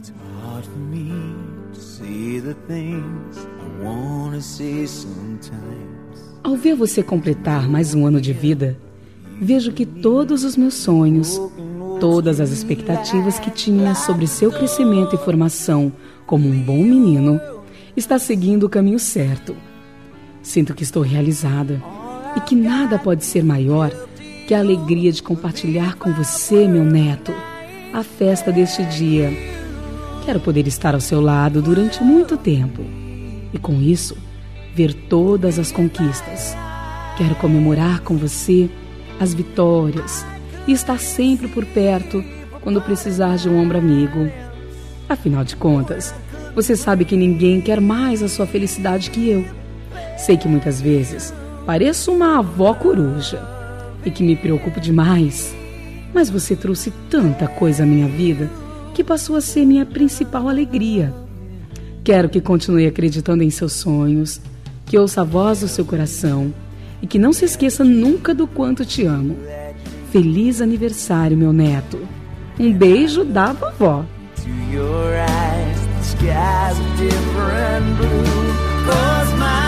Ao ver você completar mais um ano de vida, vejo que todos os meus sonhos, todas as expectativas que tinha sobre seu crescimento e formação como um bom menino, está seguindo o caminho certo. Sinto que estou realizada e que nada pode ser maior que a alegria de compartilhar com você, meu neto, a festa deste dia. Quero poder estar ao seu lado durante muito tempo e, com isso, ver todas as conquistas. Quero comemorar com você as vitórias e estar sempre por perto quando precisar de um ombro amigo. Afinal de contas, você sabe que ninguém quer mais a sua felicidade que eu. Sei que muitas vezes pareço uma avó coruja e que me preocupo demais, mas você trouxe tanta coisa à minha vida que passou a ser minha principal alegria. Quero que continue acreditando em seus sonhos, que ouça a voz do seu coração e que não se esqueça nunca do quanto te amo. Feliz aniversário, meu neto. Um beijo da vovó. To your eyes, the sky's a different blue, 'cause my